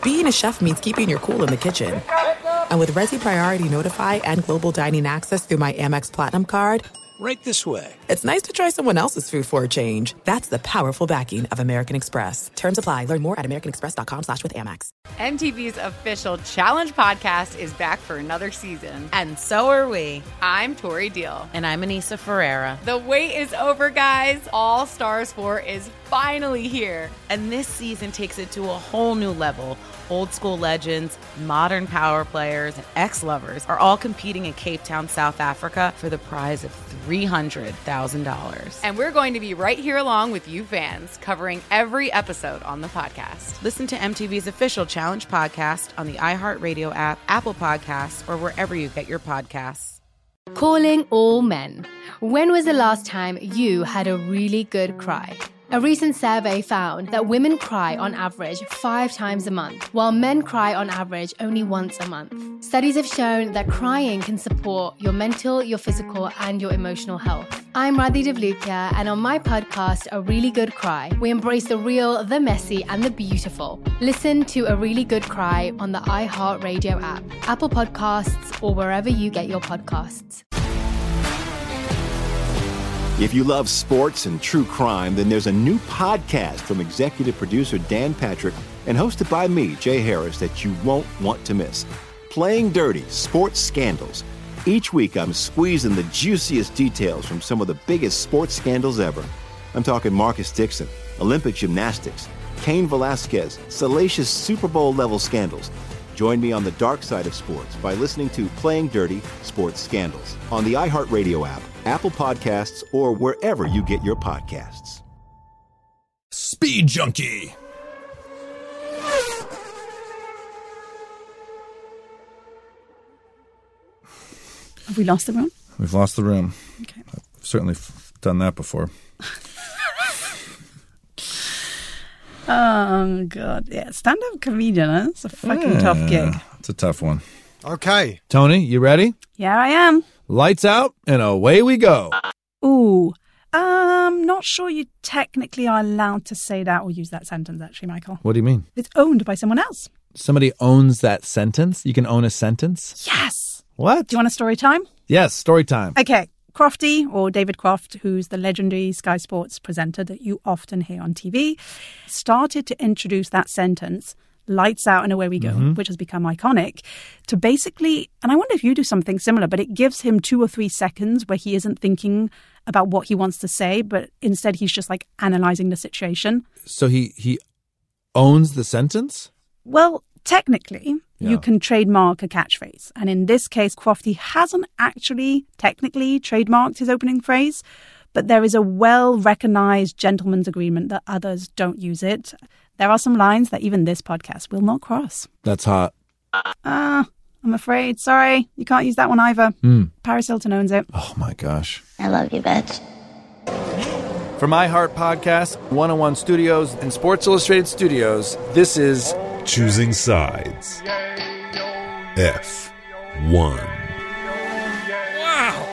being a chef means keeping your cool in the kitchen. And with Resi Priority Notify and Global Dining Access through my Amex Platinum card, Right this way. it's nice to try someone else's food for a change. That's the powerful backing of American Express. Terms apply. Learn more at americanexpress.com/withAmex. MTV's official Challenge podcast is back for another season. And so are we. I'm Tori Deal. And I'm Anissa Ferreira. The wait is over, guys. All Stars 4 is finally here. And this season takes it to a whole new level. Old school legends, modern power players, and ex-lovers are all competing in Cape Town, South Africa for the prize of $300,000. And we're going to be right here along with you fans, covering every episode on the podcast. Listen to MTV's official Challenge podcast on the iHeartRadio app, Apple Podcasts, or wherever you get your podcasts. Calling all men. When was the last time you had a really good cry? A recent survey found that women cry on average 5 times a month, while men cry on average only once a month. Studies have shown that crying can support your mental, your physical, and your emotional health. I'm Radhi Devlukia, and on my podcast, A Really Good Cry, we embrace the real, the messy, and the beautiful. Listen to A Really Good Cry on the iHeartRadio app, Apple Podcasts, or wherever you get your podcasts. If you love sports and true crime, then there's a new podcast from executive producer Dan Patrick and hosted by me, Jay Harris, that you won't want to miss. Playing Dirty: Sports Scandals. Each week, I'm squeezing the juiciest details from some of the biggest sports scandals ever. I'm talking Marcus Dixon, Olympic gymnastics, Cain Velasquez, salacious Super Bowl-level scandals. Join me on the dark side of sports by listening to Playing Dirty: Sports Scandals on the iHeartRadio app, Apple Podcasts, or wherever you get your podcasts. Speed Junkie. Have we lost the room? We've lost the room. Okay. I've certainly done that before. Oh, God. Yeah, stand-up comedian, huh? It's a fucking tough gig. It's a tough one. Okay. Tony, you ready? Yeah, I am. Lights out and away we go. Ooh. Not sure you technically are allowed to say that or use that sentence, actually, Michael. What do you mean? It's owned by someone else. Somebody owns that sentence? You can own a sentence? Yes. What? Do you want a story time? Yes, story time. Okay. Crofty, or David Croft, who's the legendary Sky Sports presenter that you often hear on TV, started to introduce that sentence, lights out and away we go, which has become iconic, to basically, and I wonder if you do something similar, but it gives him 2 or 3 seconds where he isn't thinking about what he wants to say, but instead he's just like analyzing the situation. So he owns the sentence? Well, technically, you can trademark a catchphrase. And in this case, Crofty hasn't actually technically trademarked his opening phrase, but there is a well-recognized gentleman's agreement that others don't use it. There are some lines that even this podcast will not cross. That's hot. I'm afraid. Sorry, you can't use that one either. Paris Hilton owns it. Oh, my gosh. I love you, bitch. From iHeart Podcasts, 101 Studios, and Sports Illustrated Studios, this is Choosing Sides. F1. Wow.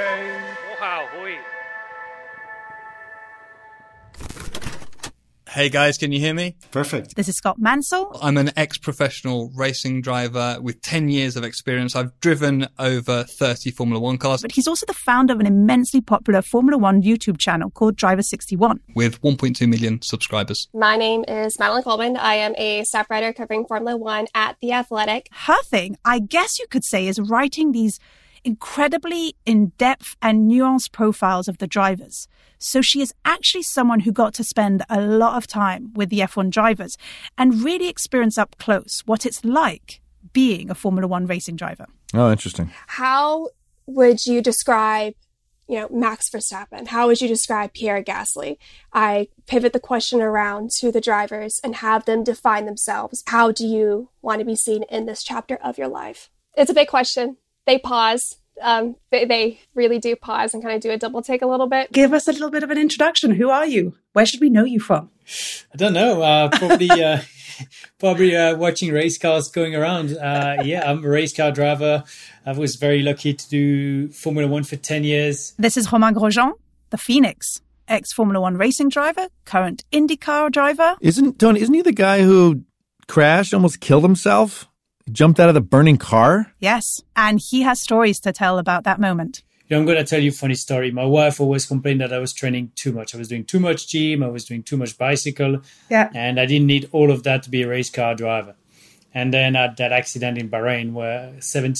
Hey guys, can you hear me? Perfect. This is Scott Mansell. I'm an ex-professional racing driver with 10 years of experience. I've driven over 30 Formula One cars. But he's also the founder of an immensely popular Formula One YouTube channel called Driver 61. With 1.2 million subscribers. My name is Madeline Coleman. I am a staff writer covering Formula One at The Athletic. Her thing, I guess you could say, is writing these incredibly in-depth and nuanced profiles of the drivers. So she is actually someone who got to spend a lot of time with the F1 drivers and really experience up close what it's like being a Formula One racing driver. Oh, interesting. How would you describe, Max Verstappen? How would you describe Pierre Gasly? I pivot the question around to the drivers and have them define themselves. How do you want to be seen in this chapter of your life? It's a big question. They pause. They really do pause and kind of do a double take a little bit. Give us a little bit of an introduction. Who are you? Where should we know you from? I don't know. Probably watching race cars going around. I'm a race car driver. I was very lucky to do Formula One for 10 years. This is Romain Grosjean, the Phoenix, ex-Formula One racing driver, current IndyCar driver. Isn't he the guy who crashed, almost killed himself? He jumped out of the burning car? Yes, and he has stories to tell about that moment. I'm going to tell you a funny story. My wife always complained that I was training too much. I was doing too much gym. I was doing too much bicycle. Yeah. And I didn't need all of that to be a race car driver. And then I had that accident in Bahrain where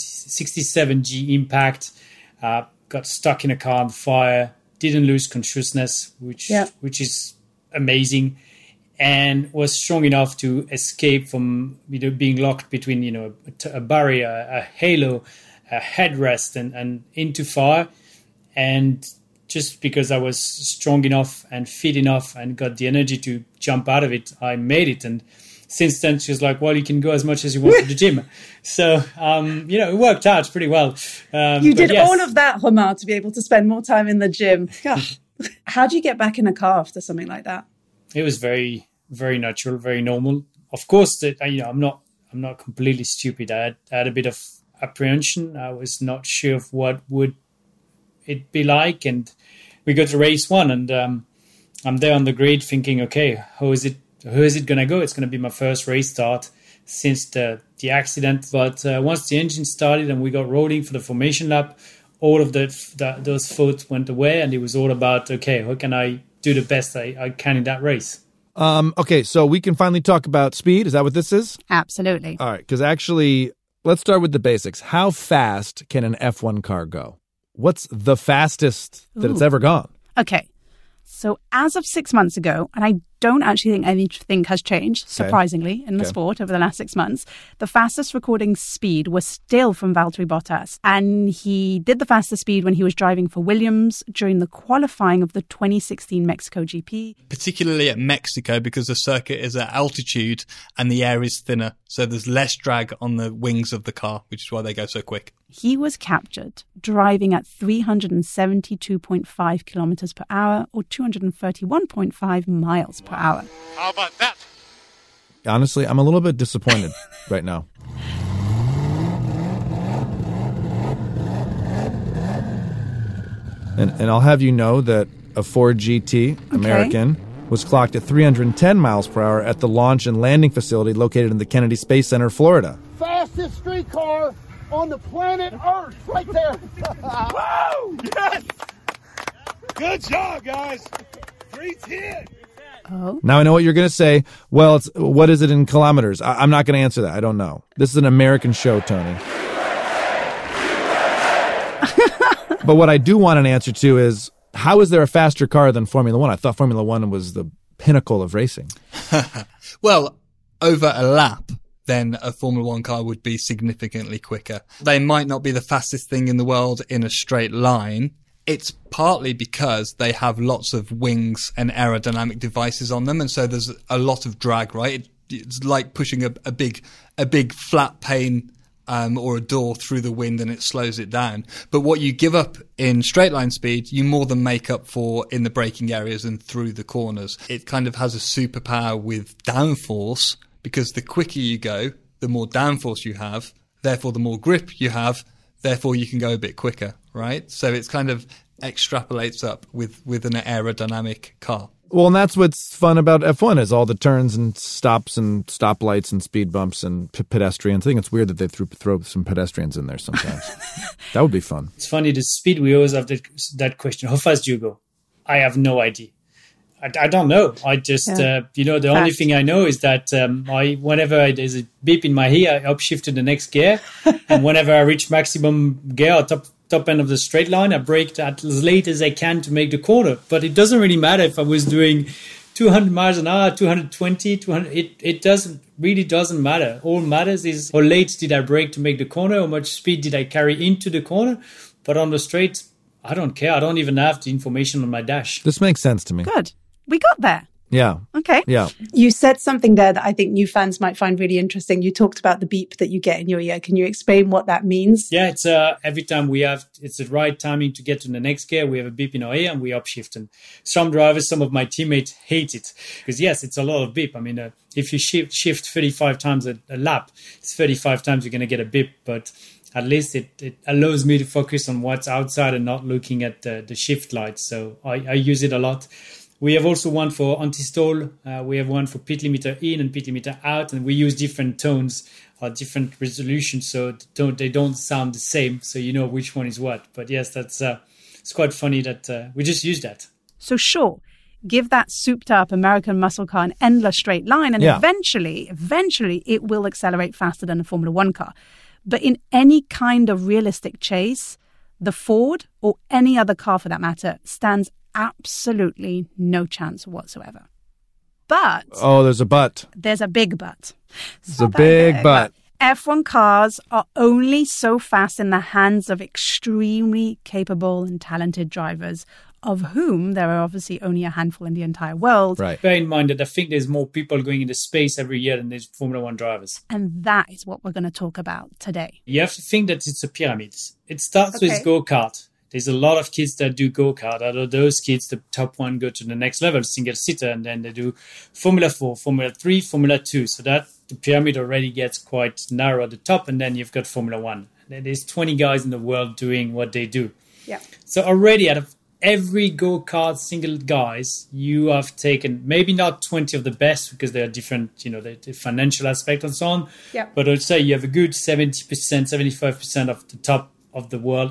67G impact, got stuck in a car on fire, didn't lose consciousness, which is amazing, and was strong enough to escape from being locked between a barrier, a halo, a headrest, and into fire. And just because I was strong enough and fit enough and got the energy to jump out of it, I made it. And since then, she was like, well, you can go as much as you want to the gym. So, it worked out pretty well. You did all of that, Romain, to be able to spend more time in the gym. How do you get back in a car after something like that? It was very, very natural, very normal. Of course, I'm not completely stupid. I had a bit of apprehension. I was not sure of what would it be like. And we got to race one, and I'm there on the grid thinking, okay, how is it going to go? It's going to be my first race start since the accident. But once the engine started and we got rolling for the formation lap, all of those thoughts went away, and it was all about, okay, how can I do the best I can in that race? Okay, so we can finally talk about speed. Is that what this is? Absolutely. All right, because actually, let's start with the basics. How fast can an F1 car go? What's the fastest that it's ever gone? Okay. So as of 6 months ago, and I don't actually think anything has changed, surprisingly, in the sport over the last 6 months, the fastest recording speed was still from Valtteri Bottas. And he did the fastest speed when he was driving for Williams during the qualifying of the 2016 Mexico GP. Particularly at Mexico, because the circuit is at altitude and the air is thinner. So there's less drag on the wings of the car, which is why they go so quick. He was captured driving at 372.5 kilometers per hour or 231.5 miles per hour. How about that? Honestly, I'm a little bit disappointed right now. And I'll have you know that a Ford GT American was clocked at 310 miles per hour at the launch and landing facility located in the Kennedy Space Center, Florida. Fastest street car on the planet Earth, right there. Woo! Yes! Good job, guys. 310. Oh. Now I know what you're going to say. Well, what is it in kilometers? I'm not going to answer that. I don't know. This is an American show, Tony. But what I do want an answer to is, how is there a faster car than Formula One? I thought Formula One was the pinnacle of racing. Well, over a lap, then a Formula One car would be significantly quicker. They might not be the fastest thing in the world in a straight line. It's partly because they have lots of wings and aerodynamic devices on them, and so there's a lot of drag, right? It's like pushing a big flat pane or a door through the wind, and it slows it down. But what you give up in straight line speed, you more than make up for in the braking areas and through the corners. It kind of has a superpower with downforce, because the quicker you go, the more downforce you have, therefore the more grip you have, therefore you can go a bit quicker, right? So it's kind of extrapolates up with an aerodynamic car. Well, and that's what's fun about F1 is all the turns and stops and stoplights and speed bumps and pedestrians. I think it's weird that they throw some pedestrians in there sometimes. That would be fun. It's funny, the speed, we always have that question. How fast do you go? I have no idea. I don't know. I just, the only thing I know is that whenever there's a beep in my ear, I upshift to the next gear. And whenever I reach maximum gear or top end of the straight line, I brake as late as I can to make the corner. But it doesn't really matter if I was doing 200 miles an hour, 220, 200. It doesn't matter. All matters is how late did I brake to make the corner, how much speed did I carry into the corner. But on the straight, I don't care. I don't even have the information on my dash. This makes sense to me. Good. We got there. Yeah. Okay. Yeah. You said something there that I think new fans might find really interesting. You talked about the beep that you get in your ear. Can you explain what that means? Yeah, it's every time it's the right timing to get to the next gear, we have a beep in our ear and we upshift. And some drivers, some of my teammates hate it because, yes, it's a lot of beep. I mean, if you shift 35 times a lap, it's 35 times you're going to get a beep. But at least it allows me to focus on what's outside and not looking at the shift lights. So I use it a lot. We have also one for anti-stall. We have one for pit limiter in and pit limiter out, and we use different tones or different resolutions, so they don't sound the same, so you know which one is what. But yes, that's it's quite funny that we just use that. So sure, give that souped-up American muscle car an endless straight line, and eventually, it will accelerate faster than a Formula One car. But in any kind of realistic chase, the Ford, or any other car for that matter, stands absolutely no chance whatsoever. But... Oh, there's a but. There's a big but. There's a big but. F1 cars are only so fast in the hands of extremely capable and talented drivers, of whom there are obviously only a handful in the entire world. Right. Bear in mind that I think there's more people going into space every year than there's Formula One drivers. And that is what we're going to talk about today. You have to think that it's a pyramid. It starts with go-kart. There's a lot of kids that do go-kart. Out of those kids, the top one go to the next level, single-seater, and then they do Formula 4, Formula 3, Formula 2. So that the pyramid already gets quite narrow at the top, and then you've got Formula 1. And then there's 20 guys in the world doing what they do. Yeah. So already out of every go-kart single guys, you have taken maybe not 20 of the best because they are different, the financial aspect and so on. Yeah. But I'd say you have a good 70%, 75% of the top of the world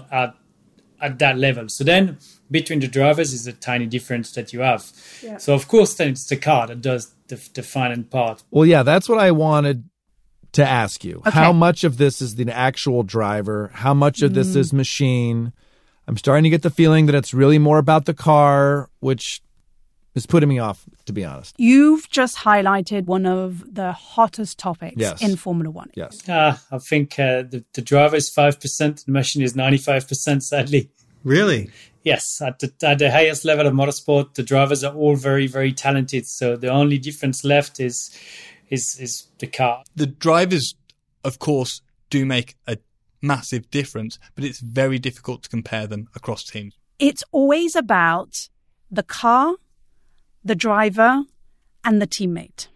at that level. So then between the drivers is a tiny difference that you have. Yeah. So of course then it's the car that does the final part. Well, yeah, that's what I wanted to ask you. Okay. How much of this is the actual driver? How much of this is machine? I'm starting to get the feeling that it's really more about the car, which is putting me off, to be honest. You've just highlighted one of the hottest topics in Formula One. Yes. I think the driver is 5%, the machine is 95%, sadly. Really? Yes. At the highest level of motorsport, the drivers are all very, very talented. So the only difference left is the car. The drivers, of course, do make a massive difference, but it's very difficult to compare them across teams. It's always about the car, the driver, and the teammate.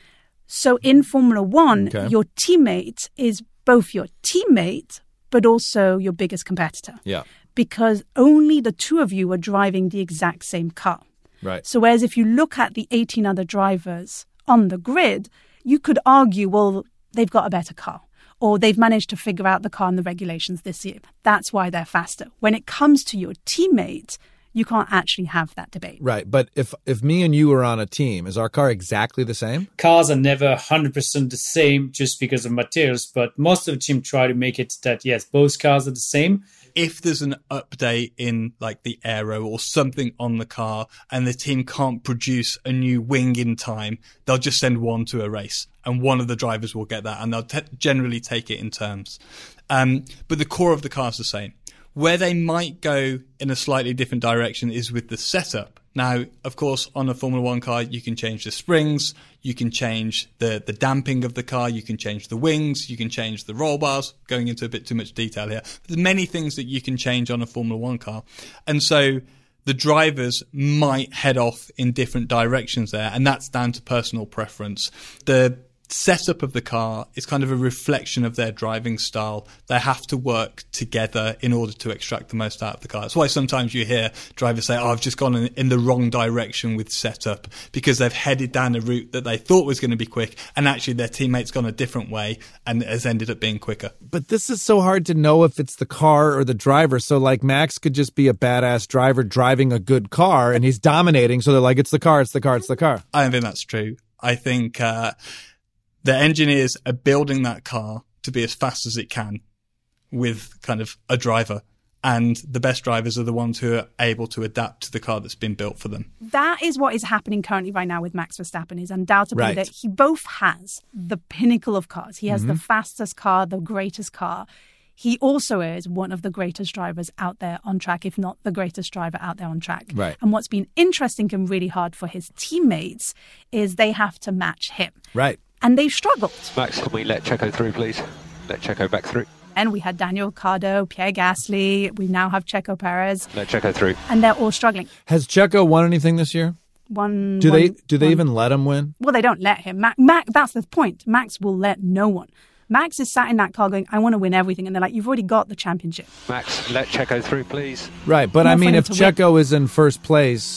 So in Formula One, your teammate is both your teammate, but also your biggest competitor. Yeah. Because only the two of you are driving the exact same car. Right. So whereas if you look at the 18 other drivers on the grid, you could argue, well, they've got a better car, or they've managed to figure out the car and the regulations this year. That's why they're faster. When it comes to your teammate, you can't actually have that debate. Right. But if me and you are on a team, is our car exactly the same? Cars are never 100% the same just because of materials, but most of the team try to make it that, yes, both cars are the same. If there's an update in like the aero or something on the car and the team can't produce a new wing in time, they'll just send one to a race and one of the drivers will get that, and they'll generally take it in turns. But the core of the car is the same. Where they might go in a slightly different direction is with the setup. Now, of course, on a Formula One car, you can change the springs, you can change the damping of the car, you can change the wings, you can change the roll bars, going into a bit too much detail here. There's many things that you can change on a Formula One car. And so the drivers might head off in different directions there, and that's down to personal preference. The setup of the car is kind of a reflection of their driving style. They have to work together in order to extract the most out of the car. That's why sometimes you hear drivers say, I've just gone in the wrong direction with setup, because they've headed down a route that they thought was going to be quick, and actually their teammate's gone a different way and has ended up being quicker. But this is so hard to know if it's the car or the driver. So like Max could just be a badass driver driving a good car and he's dominating. So they're like, it's the car, it's the car, it's the car. I don't think that's true. I think the engineers are building that car to be as fast as it can with kind of a driver. And the best drivers are the ones who are able to adapt to the car that's been built for them. That is what is happening currently right now with Max Verstappen, is undoubtedly that he both has the pinnacle of cars. He has the fastest car, the greatest car. He also is one of the greatest drivers out there on track, if not the greatest driver out there on track. Right. And what's been interesting and really hard for his teammates is they have to match him. Right. And they've struggled. Max, can we let Checo through, please? Let Checo back through. And we had Daniel Ricciardo, Pierre Gasly. We now have Checo Perez. Let Checo through. And they're all struggling. Has Checo won anything this year? Do they even let him win? Well, they don't let him. Max, that's the point. Max will let no one. Max is sat in that car going, I want to win everything. And they're like, you've already got the championship. Max, let Checo through, please. Right. But I mean, if Checo is in first place... Yeah.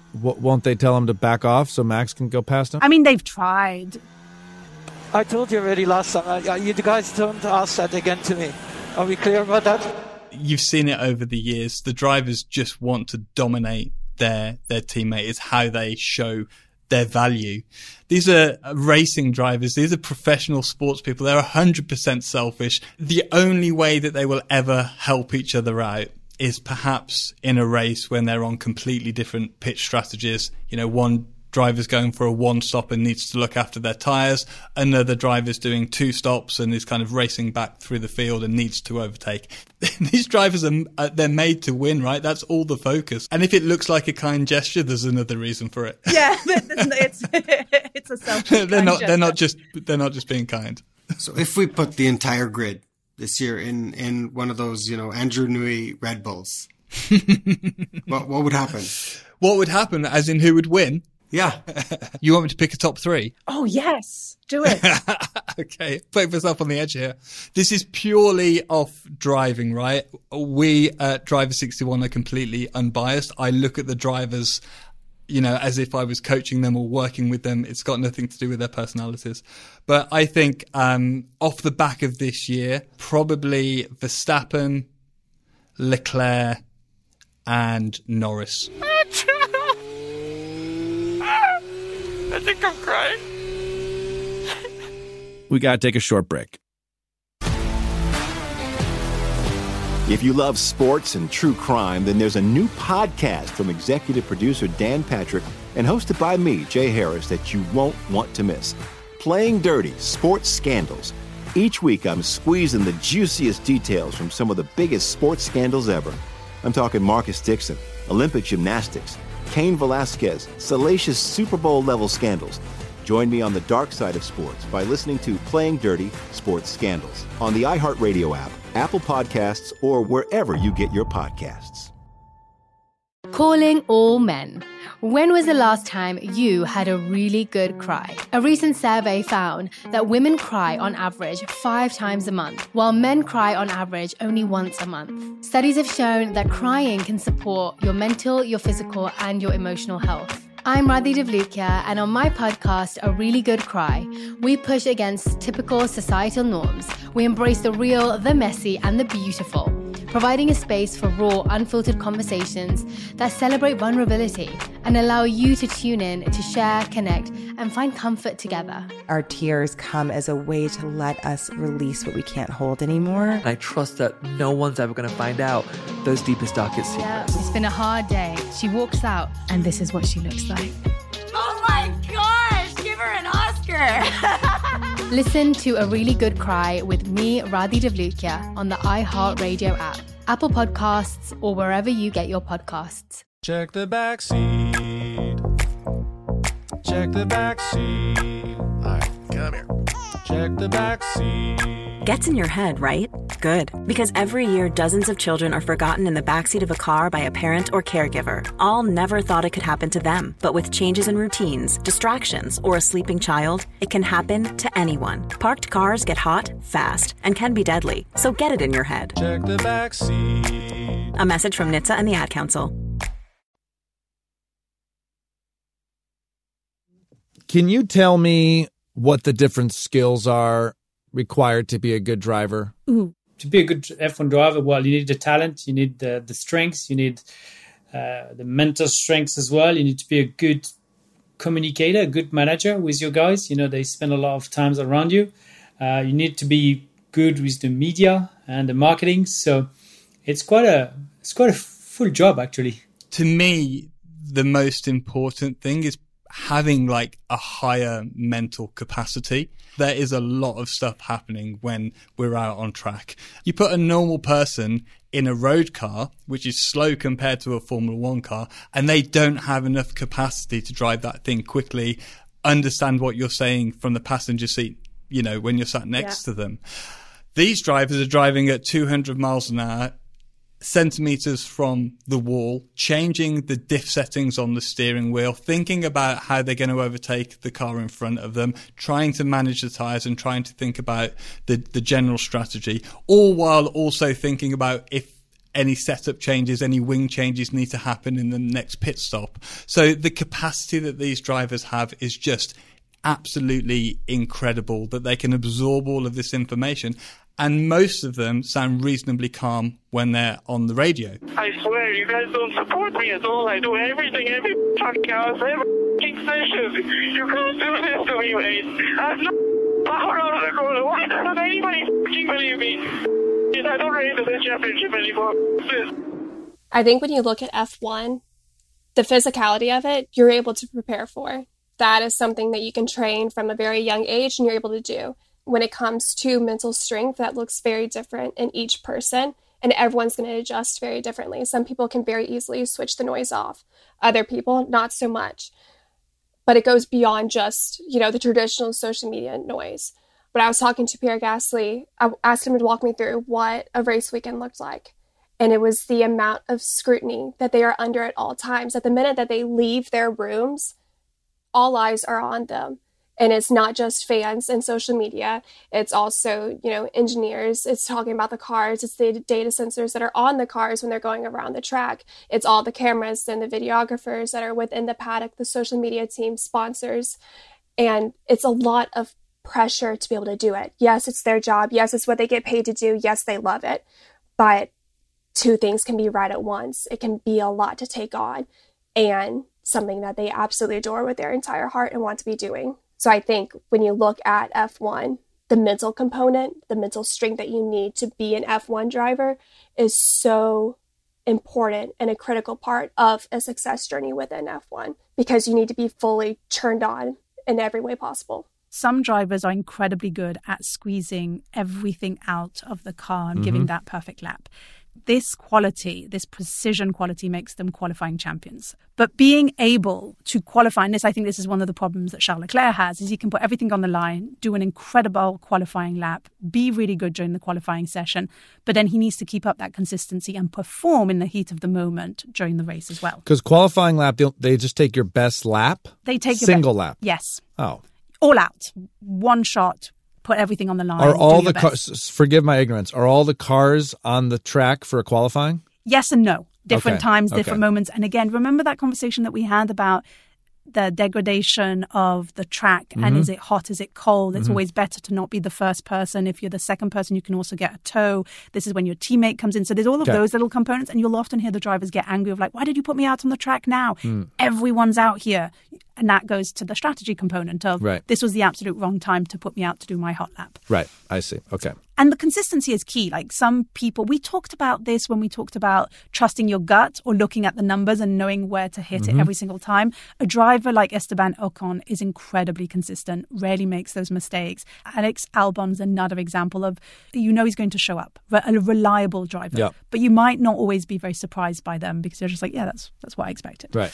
Won't they tell him to back off so Max can go past him? I mean, they've tried. I told you already last time. You guys don't ask that again to me. Are we clear about that? You've seen it over the years. The drivers just want to dominate their teammate. It's how they show their value. These are racing drivers. These are professional sports people. They're 100% selfish. The only way that they will ever help each other out is perhaps in a race when they're on completely different pitch strategies. You know, one driver's going for a one stop and needs to look after their tyres. Another driver's doing two stops and is kind of racing back through the field and needs to overtake. These drivers they're made to win, right? That's all the focus. And if it looks like a kind gesture, there's another reason for it. Yeah, it's a selfish they're not just being kind. So if we put the entire grid this year in one of those, Andrew Newey Red Bulls, what would happen? What would happen, as in who would win? Yeah. You want me to pick a top three? Oh, yes. Do it. Okay. Putting myself on the edge here. This is purely off driving, right? We at Driver 61 are completely unbiased. I look at the drivers, as if I was coaching them or working with them. It's got nothing to do with their personalities. But I think off the back of this year, probably Verstappen, Leclerc, and Norris. I think I'm crying. We got to take a short break. If you love sports and true crime, then there's a new podcast from executive producer Dan Patrick and hosted by me, Jay Harris, that you won't want to miss. Playing Dirty: Sports Scandals. Each week, I'm squeezing the juiciest details from some of the biggest sports scandals ever. I'm talking Marcus Dixon, Olympic gymnastics, Cain Velasquez, salacious Super Bowl-level scandals. Join me on the dark side of sports by listening to Playing Dirty: Sports Scandals on the iHeartRadio app, Apple Podcasts, or wherever you get your podcasts. Calling all men. When was the last time you had a really good cry? A recent survey found that women cry on average 5 times a month, while men cry on average only once a month. Studies have shown that crying can support your mental, your physical, and your emotional health. I'm Radhi Devlukia, and on my podcast, A Really Good Cry, we push against typical societal norms. We embrace the real, the messy, and the beautiful, providing a space for raw, unfiltered conversations that celebrate vulnerability and allow you to tune in to share, connect, and find comfort together. Our tears come as a way to let us release what we can't hold anymore. I trust that no one's ever going to find out those deepest, darkest secrets. Yeah, it's been a hard day. She walks out, and this is what she looks like. Oh my gosh, give her an Oscar. Listen to A Really Good Cry with me, Radhi Devlukia, on the iHeartRadio app, Apple Podcasts, or wherever you get your podcasts. Check the back seat. Check the back seat. All right, come here. Check the back seat. Gets in your head, right? Good. Because every year, dozens of children are forgotten in the backseat of a car by a parent or caregiver. All never thought it could happen to them. But with changes in routines, distractions, or a sleeping child, it can happen to anyone. Parked cars get hot, fast, and can be deadly. So get it in your head. Check the back seat. A message from NHTSA and the Ad Council. Can you tell me what the different skills are required to be a good driver? Ooh. To be a good F1 driver, well, you need the talent, you need the strengths, you need the mental strengths as well. You need to be a good communicator, a good manager with your guys. They spend a lot of time around you. You need to be good with the media and the marketing. So it's quite a full job, actually. To me, the most important thing is having like a higher mental capacity. There is a lot of stuff happening when we're out on track. You put a normal person in a road car, which is slow compared to a Formula One car, and they don't have enough capacity to drive that thing quickly, understand what you're saying from the passenger seat, when you're sat next to them. These drivers are driving at 200 miles an hour, centimeters from the wall, changing the diff settings on the steering wheel, thinking about how they're going to overtake the car in front of them, trying to manage the tires and trying to think about the general strategy, all while also thinking about if any setup changes, any wing changes need to happen in the next pit stop. So the capacity that these drivers have is just absolutely incredible, that they can absorb all of this information. And most of them sound reasonably calm when they're on the radio. I swear, you guys don't support me at all. I do everything, every podcast, every session. You can't do this to me, mate. I have no power out of the corner. Why doesn't anybody believe me? I don't rate the championship anymore. I think when you look at F1, the physicality of it, you're able to prepare for. That is something that you can train from a very young age and you're able to do. When it comes to mental strength, that looks very different in each person, and everyone's going to adjust very differently. Some people can very easily switch the noise off. Other people, not so much. But it goes beyond just, the traditional social media noise. When I was talking to Pierre Gasly, I asked him to walk me through what a race weekend looked like. And it was the amount of scrutiny that they are under at all times. At the minute that they leave their rooms, all eyes are on them. And it's not just fans and social media. It's also, engineers. It's talking about the cars. It's the data sensors that are on the cars when they're going around the track. It's all the cameras and the videographers that are within the paddock, the social media team, sponsors. And it's a lot of pressure to be able to do it. Yes, it's their job. Yes, it's what they get paid to do. Yes, they love it. But two things can be right at once. It can be a lot to take on and something that they absolutely adore with their entire heart and want to be doing. So I think when you look at F1, the mental component, the mental strength that you need to be an F1 driver is so important and a critical part of a success journey within F1 because you need to be fully turned on in every way possible. Some drivers are incredibly good at squeezing everything out of the car and giving that perfect lap. This quality, this precision quality makes them qualifying champions. But being able to qualify, and I think this is one of the problems that Charles Leclerc has, is he can put everything on the line, do an incredible qualifying lap, be really good during the qualifying session, but then he needs to keep up that consistency and perform in the heat of the moment during the race as well. Because qualifying lap, they just take your best lap? They take single lap? Yes. Oh. All out. One shot. Put everything on the line. Are all the cars, forgive my ignorance, are all the cars on the track for qualifying? Yes and no. Different times, different moments. And again, remember that conversation that we had about the degradation of the track and is it hot, is it cold? It's always better to not be the first person. If you're the second person, you can also get a tow. This is when your teammate comes in. So there's all of those little components, and you'll often hear the drivers get angry of like, why did you put me out on the track now? Everyone's out here. And that goes to the strategy component of this was the absolute wrong time to put me out to do my hot lap. Right. I see. Okay. And the consistency is key. Like some people, we talked about this when we talked about trusting your gut or looking at the numbers and knowing where to hit it every single time. A driver like Esteban Ocon is incredibly consistent, rarely makes those mistakes. Alex Albon's another example of, he's going to show up, a reliable driver. Yep. But you might not always be very surprised by them because you're just like, that's what I expected. Right.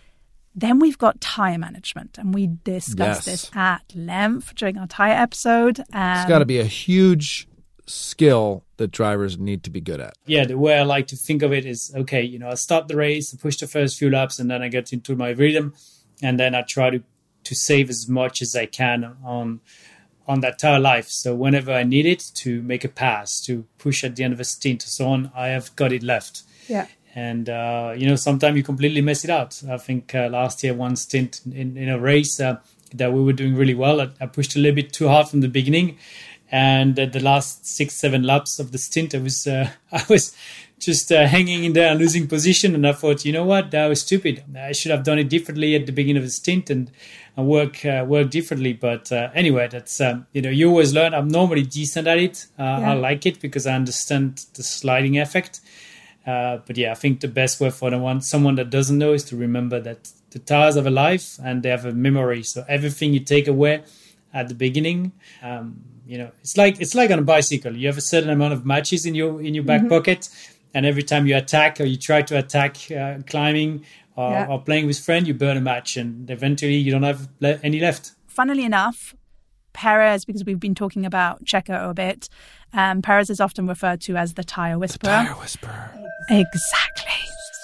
Then we've got tyre management, and we discussed this at length during our tyre episode. It's got to be a huge skill that drivers need to be good at. Yeah, the way I like to think of it is, okay, I start the race, I push the first few laps, and then I get into my rhythm, and then I try to save as much as I can on that tyre life. So whenever I need it to make a pass, to push at the end of a stint or so on, I have got it left. Yeah. And, sometimes you completely mess it out. I think last year, one stint in a race that we were doing really well, I pushed a little bit too hard from the beginning. And at the last 6-7 laps of the stint, I was just hanging in there and losing position. And I thought, you know what, that was stupid. I should have done it differently at the beginning of the stint and work differently. But anyway, that's, you always learn. I'm normally decent at it. I like it because I understand the sliding effect. But yeah, I think the best way for someone that doesn't know is to remember that the tires have a life and they have a memory. So everything you take away at the beginning, it's like on a bicycle. You have a certain amount of matches in your back pocket, and every time you attack or you try to attack climbing or playing with friends, you burn a match, and eventually you don't have any left. Funnily enough, Perez, because we've been talking about Checo a bit, Perez is often referred to as the tyre whisperer. The tyre whisperer. Exactly.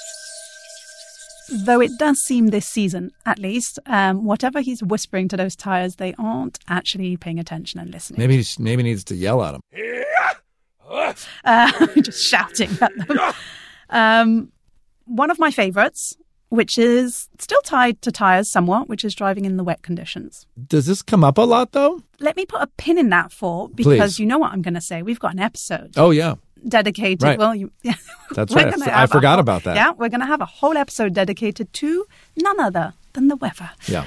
Though it does seem this season, at least, whatever he's whispering to those tyres, they aren't actually paying attention and listening. Maybe he needs to yell at them. Yeah! just shouting at them. One of my favorites, which is still tied to tires somewhat, which is driving in the wet conditions. Does this come up a lot, though? Let me put a pin in that because Please. You know what I'm going to say. We've got an episode. Oh, yeah. Dedicated. Right. Well, That's right. I forgot about that. Yeah, we're going to have a whole episode dedicated to none other than the weather. Yeah.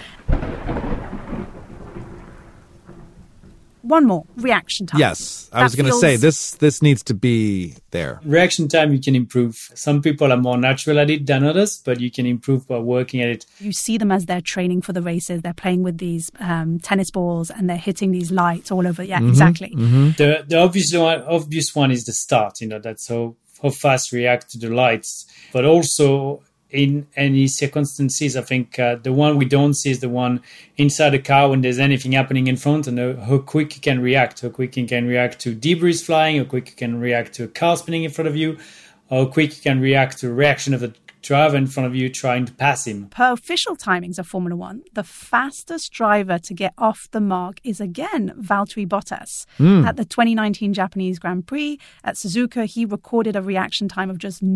One more, reaction time. Yes. I was going to say, this needs to be there. Reaction time you can improve. Some people are more natural at it than others, but you can improve by working at it. You see them as they're training for the races. They're playing with these tennis balls and they're hitting these lights all over. Yeah, exactly. The obvious one is the start. That's how fast react to the lights. But also in any circumstances, I think the one we don't see is the one inside the car when there's anything happening in front, and how quick you can react. How quick you can react to debris flying, how quick you can react to a car spinning in front of you, how quick you can react to a reaction of the driver in front of you trying to pass him. Per official timings of Formula One, the fastest driver to get off the mark is again Valtteri Bottas. At the 2019 Japanese Grand Prix at Suzuka, he recorded a reaction time of just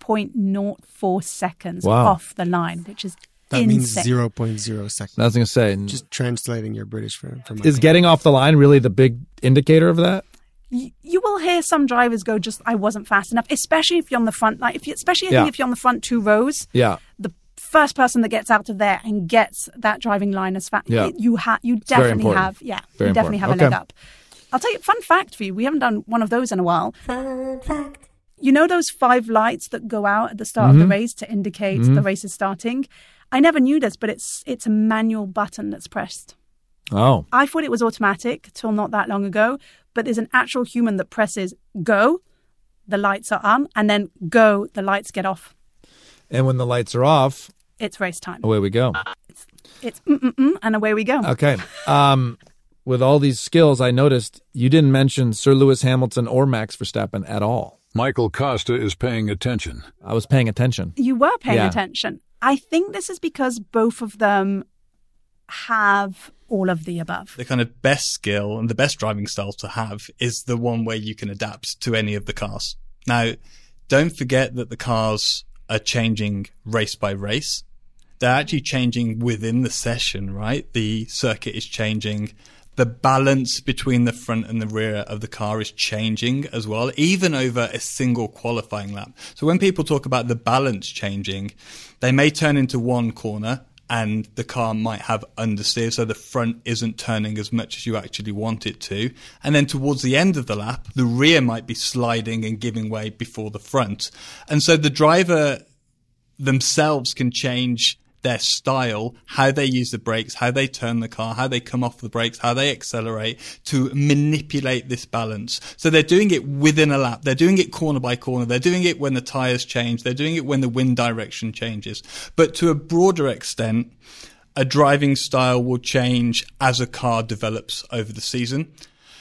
0.04 seconds off the line, which is That insane. means 0.0 seconds. I was going to say. Just translating your British from Is getting off the line really the big indicator of that? You will hear some drivers go, I wasn't fast enough, especially if you're on the front, if you're on the front two rows. Yeah. The first person that gets out of there and gets that driving line as fast, you definitely have a leg up. I'll tell you a fun fact for you. We haven't done one of those in a while. Fun fact. You know those 5 lights that go out at the start of the race to indicate the race is starting? I never knew this, but it's a manual button that's pressed. Oh. I thought it was automatic till not that long ago, but there's an actual human that presses go, the lights are on, and then go, the lights get off. And when the lights are off, it's race time. Away we go. It's and away we go. Okay. With all these skills, I noticed you didn't mention Sir Lewis Hamilton or Max Verstappen at all. Michael Costa is paying attention. I was paying attention. You were paying attention. I think this is because both of them have all of the above. The kind of best skill and the best driving style to have is the one where you can adapt to any of the cars. Now, don't forget that the cars are changing race by race. They're actually changing within the session, right? The circuit is changing. The balance between the front and the rear of the car is changing as well, even over a single qualifying lap. So when people talk about the balance changing, they may turn into one corner and the car might have understeer, so the front isn't turning as much as you actually want it to. And then towards the end of the lap, the rear might be sliding and giving way before the front. And so the driver themselves can change their style, how they use the brakes, how they turn the car, how they come off the brakes, how they accelerate to manipulate this balance. So they're doing it within a lap. They're doing it corner by corner. They're doing it when the tires change. They're doing it when the wind direction changes. But to a broader extent, a driving style will change as a car develops over the season.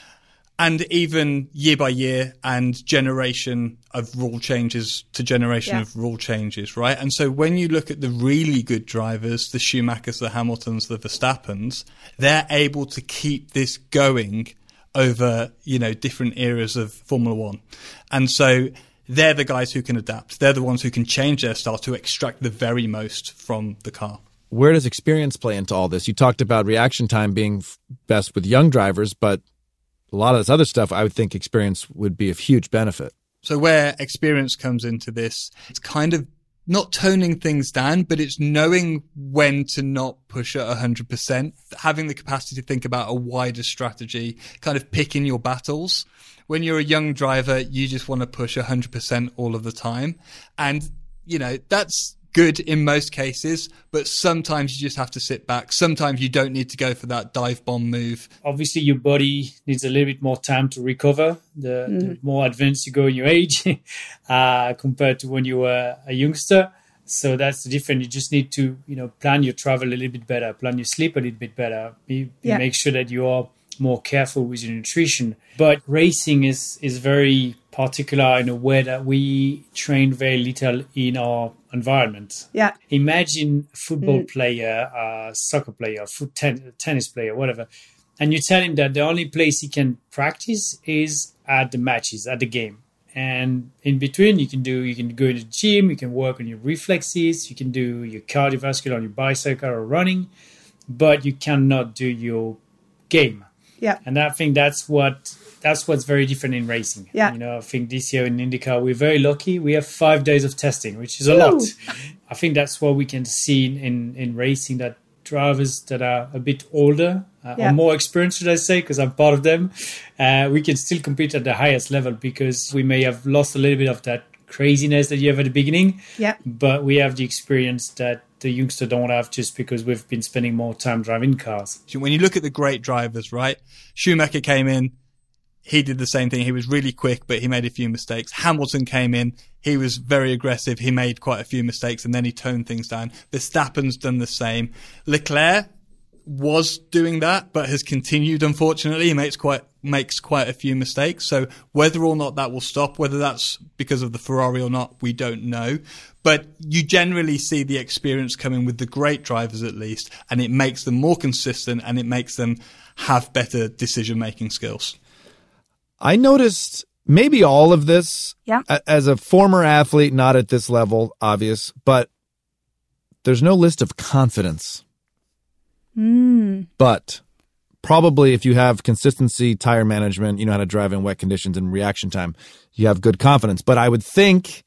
And even year by year and generation of rule changes to generation of rule changes, right? And so when you look at the really good drivers, the Schumachers, the Hamiltons, the Verstappens, they're able to keep this going over, different eras of Formula One. And so they're the guys who can adapt. They're the ones who can change their style to extract the very most from the car. Where does experience play into all this? You talked about reaction time being best with young drivers, but a lot of this other stuff, I would think experience would be of huge benefit. So where experience comes into this, it's kind of not toning things down, but it's knowing when to not push at 100%, having the capacity to think about a wider strategy, kind of picking your battles. When you're a young driver, you just want to push 100% all of the time. And, that's good in most cases, but sometimes you just have to sit back. Sometimes you don't need to go for that dive bomb move. Obviously, your body needs a little bit more time to recover. The more advanced you go in your age compared to when you were a youngster. So that's the difference. You just need to, plan your travel a little bit better, plan your sleep a little bit better. Make sure that you are more careful with your nutrition. But racing is very particular in a way that we train very little in our environment. Yeah. Imagine a football player, a soccer player, tennis player, whatever. And you tell him that the only place he can practice is at the matches, at the game. And in between, you can go to the gym, you can work on your reflexes, you can do your cardiovascular on your bicycle or running, but you cannot do your game. Yeah. And I think that's what's very different in racing. Yeah. I think this year in IndyCar, we're very lucky. We have 5 days of testing, which is a lot. I think that's what we can see in racing, that drivers that are a bit older or more experienced, should I say, because I'm part of them, we can still compete at the highest level because we may have lost a little bit of that craziness that you have at the beginning, but we have the experience that the youngster don't have just because we've been spending more time driving cars. When you look at the great drivers, right? Schumacher came in, he did the same thing. He was really quick, but he made a few mistakes. Hamilton came in. He was very aggressive. He made quite a few mistakes, and then he toned things down. Verstappen's done the same. Leclerc was doing that, but has continued, unfortunately. He makes quite a few mistakes. So whether or not that will stop, whether that's because of the Ferrari or not, we don't know. But you generally see the experience coming with the great drivers, at least, and it makes them more consistent, and it makes them have better decision-making skills. I noticed maybe all of this as a former athlete, not at this level, obvious, but there's no list of confidence. But probably if you have consistency, tire management, you know how to drive in wet conditions and reaction time, you have good confidence. But I would think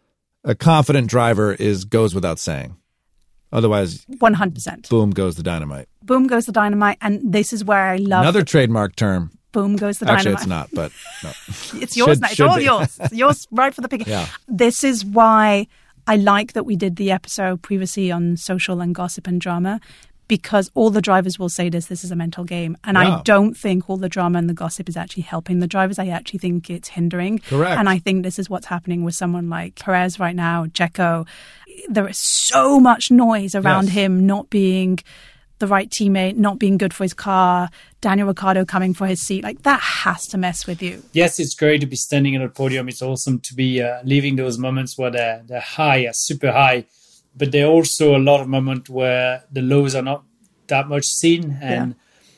a confident driver goes without saying. Otherwise, 100%. Boom goes the dynamite. Boom goes the dynamite. And this is where I love another trademark term. Boom goes the dynamite. Actually, it's not, but no. It's yours now. It's all yours. It's yours right for the picking. Yeah. This is why I like that we did the episode previously on social and gossip and drama, because all the drivers will say this is a mental game. And I don't think all the drama and the gossip is actually helping the drivers. I actually think it's hindering. Correct. And I think this is what's happening with someone like Perez right now, Checo. There is so much noise around him not being the right teammate, not being good for his car, Daniel Ricciardo coming for his seat. Like, that has to mess with you. Yes, it's great to be standing on the podium. It's awesome to be living those moments where they're high, super high. But there are also a lot of moments where the lows are not that much seen, and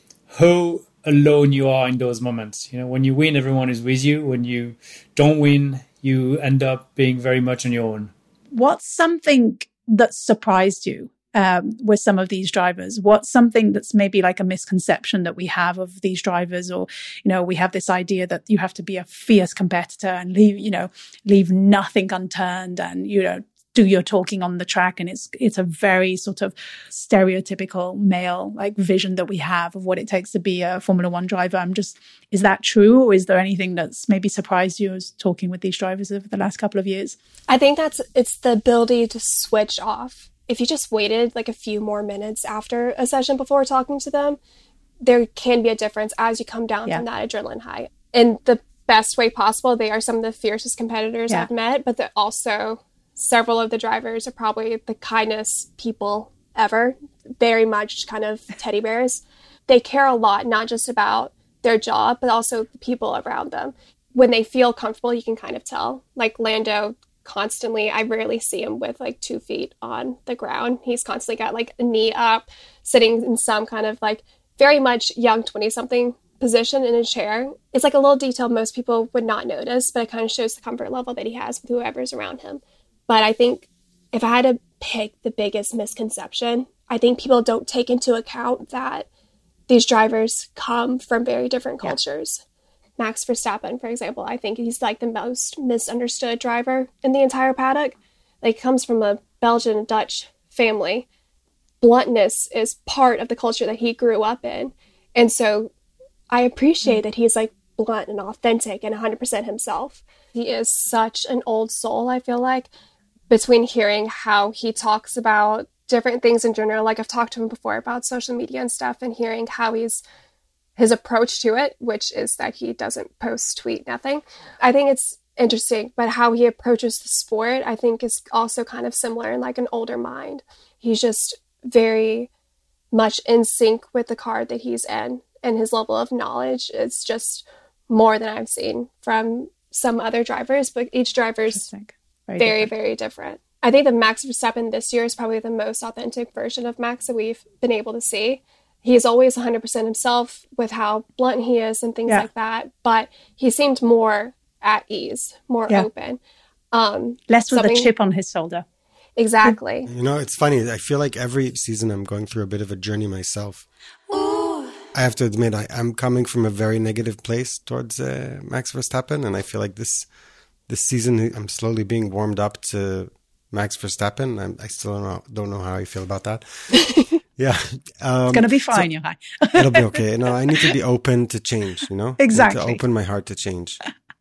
how alone you are in those moments. When you win, everyone is with you. When you don't win, you end up being very much on your own. What's something that surprised you with some of these drivers? What's something that's maybe like a misconception that we have of these drivers? Or, we have this idea that you have to be a fierce competitor and leave nothing unturned and, do your talking on the track. And it's a very sort of stereotypical male vision that we have of what it takes to be a Formula One driver. Is that true? Or is there anything that's maybe surprised you as talking with these drivers over the last couple of years? I think it's the ability to switch off. If you just waited a few more minutes after a session before talking to them, there can be a difference as you come down from that adrenaline high. In the best way possible, they are some of the fiercest competitors I've met, but they're also... several of the drivers are probably the kindest people ever, very much kind of teddy bears. They care a lot, not just about their job, but also the people around them. When they feel comfortable, you can kind of tell. Like Lando, constantly, I rarely see him with 2 feet on the ground. He's constantly got a knee up, sitting in some kind of very much young 20-something position in a chair. It's a little detail most people would not notice, but it kind of shows the comfort level that he has with whoever's around him. But I think if I had to pick the biggest misconception, I think people don't take into account that these drivers come from very different cultures. Max Verstappen, for example, I think he's the most misunderstood driver in the entire paddock. He comes from a Belgian and Dutch family. Bluntness is part of the culture that he grew up in. And so I appreciate that he's blunt and authentic and 100% himself. He is such an old soul, I feel like. Between hearing how he talks about different things in general, I've talked to him before about social media and stuff, and hearing how his approach to it, which is that he doesn't post, tweet, nothing. I think it's interesting, but how he approaches the sport, I think is also kind of similar in an older mind. He's just very much in sync with the car that he's in, and his level of knowledge is just more than I've seen from some other drivers, but each driver's very, very different. I think the Max Verstappen this year is probably the most authentic version of Max that we've been able to see. He's always 100% himself with how blunt he is and things like that. But he seemed more at ease, more open. Less with a chip on his shoulder. Exactly. You know, it's funny. I feel like every season I'm going through a bit of a journey myself. Ooh. I have to admit, I'm coming from a very negative place towards Max Verstappen. And I feel like this season, I'm slowly being warmed up to Max Verstappen. I still don't know how I feel about that. Yeah. It's going to be fine, Yohai. It'll be okay. No, I need to be open to change, you know? Exactly. I need to open my heart to change.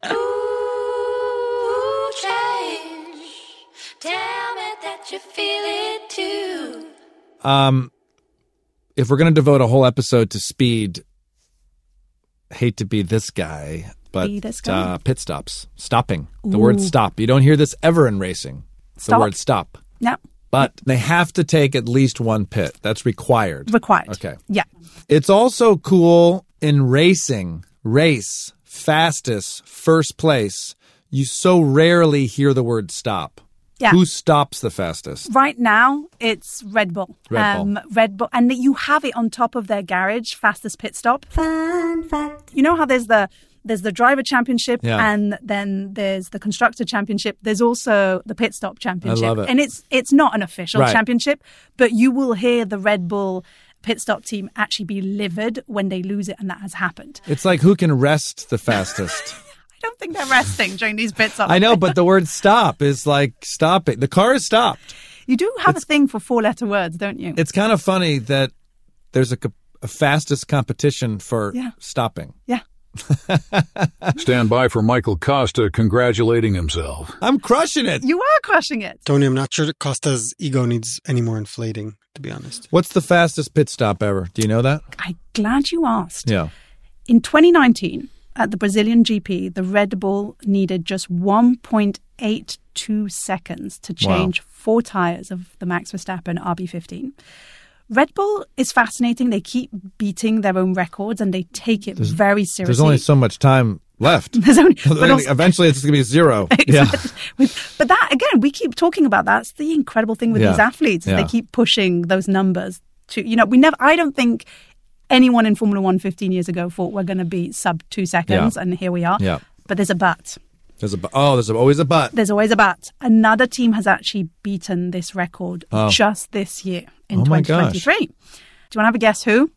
Ooh, change. Tell me that you feel it too. If we're going to devote a whole episode to speed, hate to be this guy, but pit stops, stopping. The word stop. You don't hear this ever in racing. It's the word stop. No. But they have to take at least one pit. That's required. Required. Okay. Yeah. It's also cool in racing, fastest, first place. You so rarely hear the word stop. Yeah. Who stops the fastest? Right now, it's Red Bull. Red Bull. And you have it on top of their garage, fastest pit stop. Fun fact. You know how there's the driver championship and then there's the constructor championship. There's also the pit stop championship. I love it. And it's not an official championship, but you will hear the Red Bull pit stop team actually be livid when they lose it, and that has happened. It's like who can rest the fastest. I don't think they're resting during these pit stops. I know, but the word stop is like stopping. The car is stopped. You do have a thing for 4-letter words, don't you? It's kind of funny that there's a fastest competition for stopping. Yeah. Stand by for Michael Costa congratulating himself. I'm crushing it. You are crushing it. Tony, I'm not sure that Costa's ego needs any more inflating, to be honest. What's the fastest pit stop ever? Do you know that? I'm glad you asked. Yeah. In 2019, at the Brazilian GP, the Red Bull needed just 1.82 seconds to change 4 tires of the Max Verstappen RB15. Red Bull is fascinating. They keep beating their own records and they take it very seriously. There's only so much time left. Eventually it's going to be 0. Yeah. But that, again, we keep talking about that. That's the incredible thing with these athletes. Is they keep pushing those numbers to, I don't think anyone in Formula 1 15 years ago thought we're going to be sub 2 seconds, and here we are. Yeah. But there's a but. There's always a but. There's always a but. Another team has actually beaten this record just this year in 2023. Do you want to have a guess who?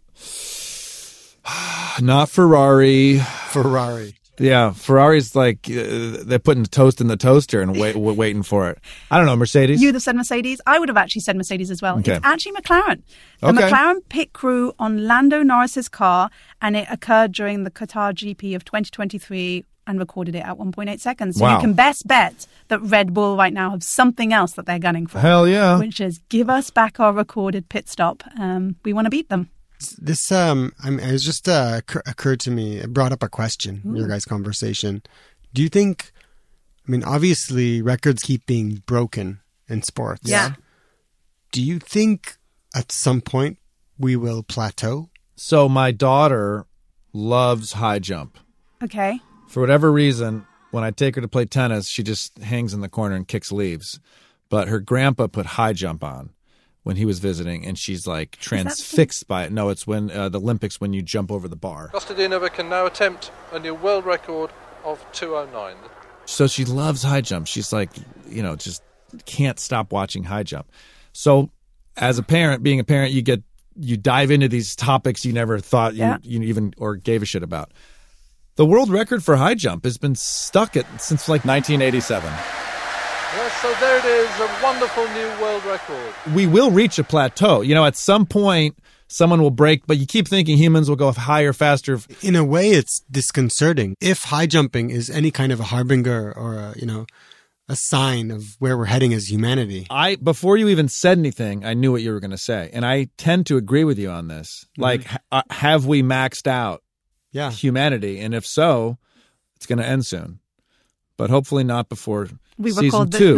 Not Ferrari. Ferrari. Yeah, Ferrari's like they're putting toast in the toaster and waiting for it. I don't know, Mercedes? You'd have said Mercedes. I would have actually said Mercedes as well. Okay. It's actually McLaren. The McLaren pit crew on Lando Norris's car, and it occurred during the Qatar GP of 2023 and recorded it at 1.8 seconds. So you can best bet that Red Bull right now have something else that they're gunning for. Hell yeah. Which is give us back our recorded pit stop. We want to beat them. This it was just occurred to me. It brought up a question in your guys' conversation. Do you think? I mean, obviously, records keep being broken in sports. Yeah. Do you think at some point we will plateau? So my daughter loves high jump. Okay. For whatever reason, when I take her to play tennis, she just hangs in the corner and kicks leaves. But her grandpa put high jump on when he was visiting, and she's like transfixed by it. No, it's when the Olympics, when you jump over the bar. Kostadinova can now attempt a new world record of 2:09. So she loves high jump. She's like, just can't stop watching high jump. So as a parent, being a parent, you dive into these topics you never thought you even or gave a shit about. The world record for high jump has been stuck since like 1987. Yes, so there it is, a wonderful new world record. We will reach a plateau. At some point, someone will break, but you keep thinking humans will go higher, faster. In a way, it's disconcerting. If high jumping is any kind of a harbinger or a sign of where we're heading as humanity. Before you even said anything, I knew what you were going to say. And I tend to agree with you on this. Mm-hmm. Like, have we maxed out humanity? And if so, it's going to end soon. But hopefully not before season 2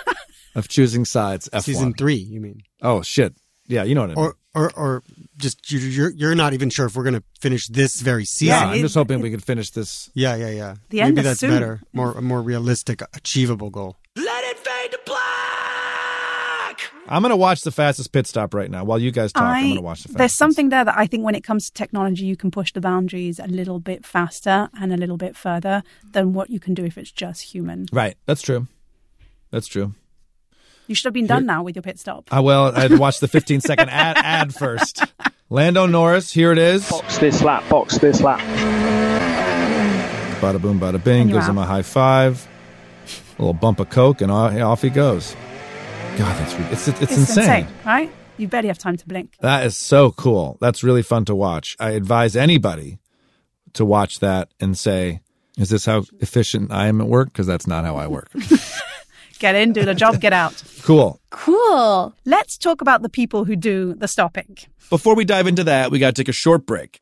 of Choosing Sides F1. Season 3, you mean? Oh, shit. Yeah, you know what I mean. Or just you're not even sure if we're going to finish this very season. Yeah, I'm just hoping we can finish this. Yeah. The end Maybe is that's soon. better. A more realistic, achievable goal. Let it fade to black! I'm going to watch the fastest pit stop right now. While you guys talk, I'm going to watch the fastest. There's something there that I think when it comes to technology, you can push the boundaries a little bit faster and a little bit further than what you can do if it's just human. Right. That's true. That's true. You should have been done now with your pit stop. Well, I had to watch the 15-second ad first. Lando Norris, here it is. Box this lap, box this lap. Bada boom, bada bing, gives him a high five. A little bump of Coke, and off he goes. God, it's insane. Right? You barely have time to blink. That is so cool. That's really fun to watch. I advise anybody to watch that and say, is this how efficient I am at work? Because that's not how I work. Get in, do the job, get out. Cool. Cool. Let's talk about the people who do the stopping. Before we dive into that, we got to take a short break.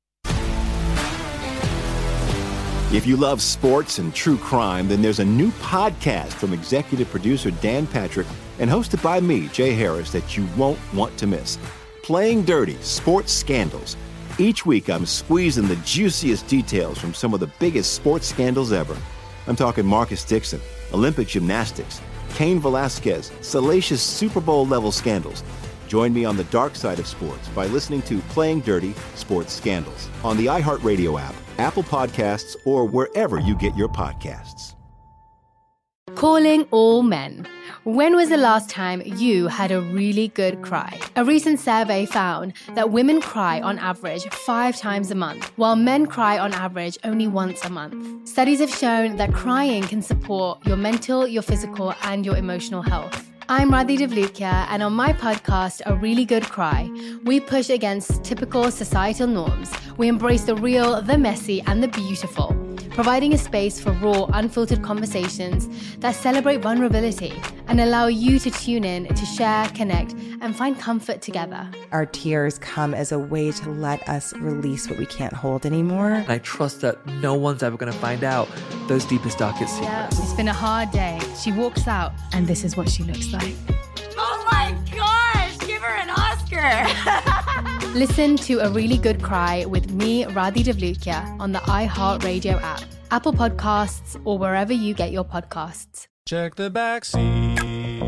If you love sports and true crime, then there's a new podcast from executive producer Dan Patrick and hosted by me, Jay Harris, that you won't want to miss. Playing Dirty: Sports Scandals. Each week, I'm squeezing the juiciest details from some of the biggest sports scandals ever. I'm talking Marcus Dixon, Olympic gymnastics, Cain Velasquez, salacious Super Bowl-level scandals. Join me on the dark side of sports by listening to Playing Dirty: Sports Scandals on the iHeartRadio app, Apple Podcasts, or wherever you get your podcasts. Calling all men. When was the last time you had a really good cry? A recent survey found that women cry on average 5 times a month, while men cry on average only once a month. Studies have shown that crying can support your mental, your physical, and your emotional health. I'm Radhi Devlukia, and on my podcast, A Really Good Cry, we push against typical societal norms. We embrace the real, the messy, and the beautiful, providing a space for raw, unfiltered conversations that celebrate vulnerability and allow you to tune in to share, connect, and find comfort together. Our tears come as a way to let us release what we can't hold anymore. And I trust that no one's ever going to find out those deepest, darkest secrets. Yeah, it's been a hard day. She walks out, and this is what she looks like. Oh my gosh, give her an Oscar. Listen to A Really Good Cry with me, Radhi Devlukia, on the iHeartRadio app, Apple Podcasts, or wherever you get your podcasts. Check the back seat.